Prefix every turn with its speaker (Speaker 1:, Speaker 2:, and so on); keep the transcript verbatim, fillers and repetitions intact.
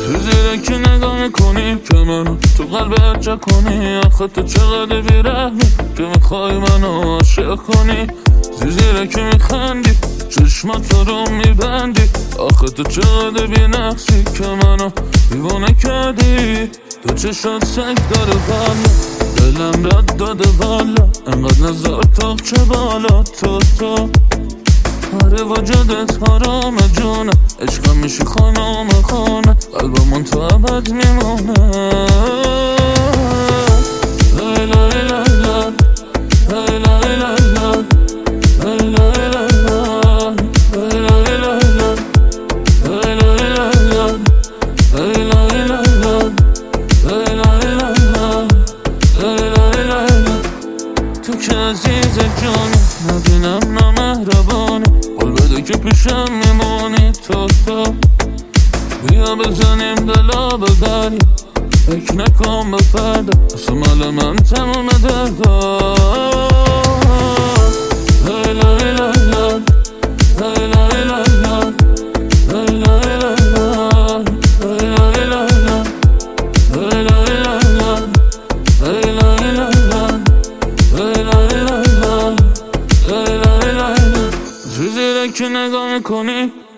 Speaker 1: تو زیرکی نگاه میکنی که منو تو قلبت جا کنی. آخه تو چقدر بیرحمی که میخوای منو عاشق کنی. زیرکی میخندی چشمات رو میبندی. آخه تو چقدر بینقصی که منو دیوانه کردی. تو چشات سنگ داره بالا، دلم رد داده بالا. انقدر نزار تاق چه بالا تو تو هر وجودت حرام جونه. عشقم میشی خانم خانه، قلبمون تو ابد میمونه. لیلا لیلا لیلا لیلا لیلا لیلا تو که عزیز جانی، نبینم نامهربانی. قول بده که پیشم میمونی تو تو. بیا بزنیم دلا به دریا، فکر نکن به فردا. اصلا مال من تموم دردا. لیلا لیلا لیلا لیلا لیلا لیلا لیلا لیلا لیلا. تو زیرکی نگاه میکنی